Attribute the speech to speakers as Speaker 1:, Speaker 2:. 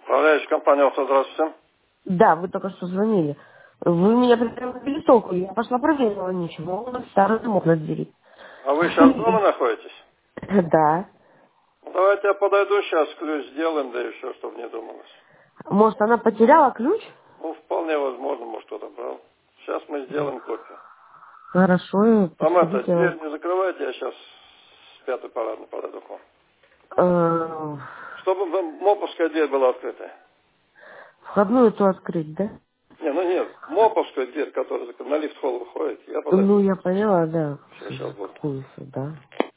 Speaker 1: Управляющая компания «Авто», здравствуйте.
Speaker 2: Да, вы только что звонили. Вы меня предупредили толку, я пошла проверила, ничего, у нас старый замок на двери.
Speaker 1: А вы сейчас дома находитесь?
Speaker 2: Да.
Speaker 1: Ну, давайте я подойду сейчас, ключ сделаем, да еще, чтобы не думалось.
Speaker 2: Может, она потеряла ключ?
Speaker 1: Ну, вполне возможно, может, кто-то брал. Сейчас мы сделаем копию.
Speaker 2: Хорошо,
Speaker 1: Там это,
Speaker 2: подходите.
Speaker 1: дверь не закрывайте, я сейчас с пятой парадной подойду к вам.
Speaker 2: Э,
Speaker 1: Чтобы моповская дверь была открытая.
Speaker 2: Входную то открыть, да?
Speaker 1: Не, ну нет, моповская дверь, которая на лифт-холл выходит, я подойду.
Speaker 2: Ну, я поняла, да.
Speaker 1: Сейчас буду.
Speaker 2: Какую, да.